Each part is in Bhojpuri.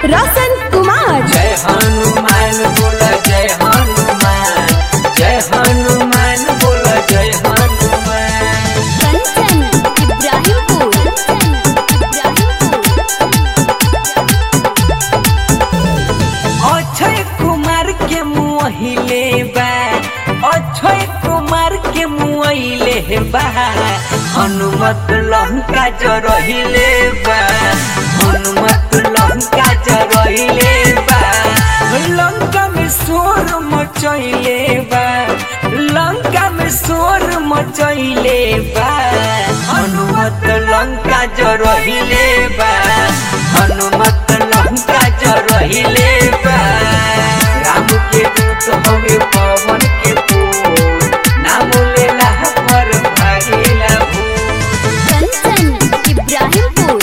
रोशन कुमार। जय हनुमान बोला जय हनुमान, जय हनुमान बोला जय हनुमान। कंचन इब्राहिमपुर। अक्षय कुमार के मुहिले बा, अक्षय कुमार के मुहिले बा, हनुमत लंका जरहिले बा, हनुमत लंका जरहिले बा। लंका में शोर मचैले बा, लंका में शोर मचैले बा, हनुमत लंका जरहिले बा, हनुमत लंका जरहिले बा। राम के दूत हवे पवन के पूत, नाम लेला पर भागेला भूत। कंचन इब्राहिमपुर।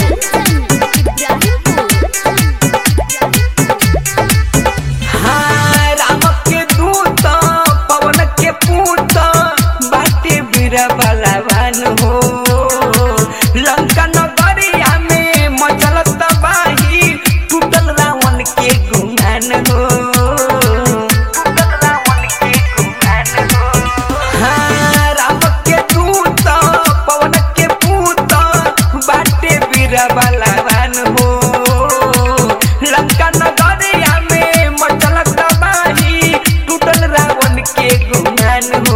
हाँ, राम के दूत पवन के पूत, बाटे बीरा बलवान हो। लंका नगरिया में मचल तबाही, टूटल रावण के गुमान हो, टूटल रावण के गुमान हो। हाँ, राम के दूत पवन के पूत, बाटे बीरा बलवान हो। लंका नगरिया में मचल तबाही, टूटल रावण के गुमान हो।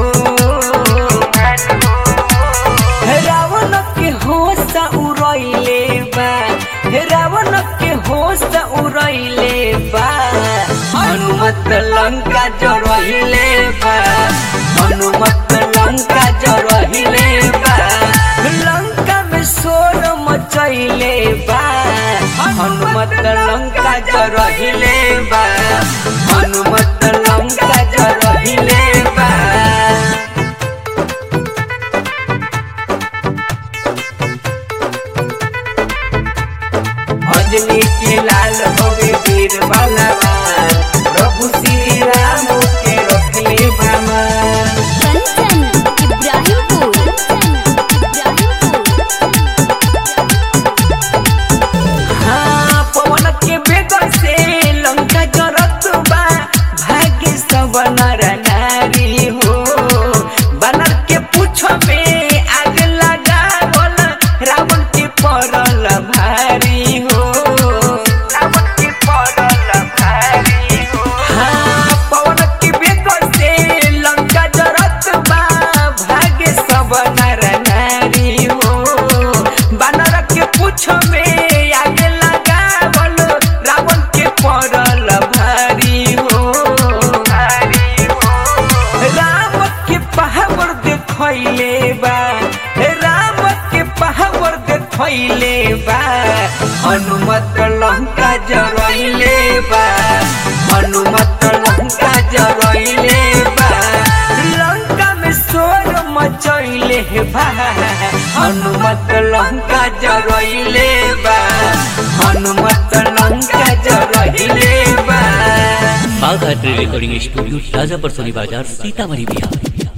रावण के होश उड़ैले बा, रावण के होश उड़ैले बा, हनुमत लंका जरहिले बा, हनुमत लंका जरहिले बा। लंका में शोर मचैले बा, हनुमत लंका जरहिले बा, हनुमत लंका जरहिले बा। अंजलि के लाल होवे वीर बलवान, प्रभु श्री राम के रखले भगवान। कंचन इब्राहिमपुर। हाँ, पवन के बेग से लंका जरत बा, भाग्य सब नर नारी हो। बानर के पूछ में आग लगावल, रावण के पड़ल भारी हो, रावण के पड़ल भारी हो। हाँ, पवन के बेग से लंका जरत बा, भाग्य सब नर नारी हो। बानर के पूछ में आग लगावल, रावण के पड़ल भारी हो, भारी हो। राम के पहावर देखैले बा, राम के पहावर देखैले बा, हनुमत लंका जरैले बा, हनुमत लंका जरैले बा। लंका में शोर मचैले बा, हनुमत लंका जरैले बा, हनुमत लंका जरैले बा। Bagha trade recording studio Rajapur Soni Bazar Sitamarhi Bihar.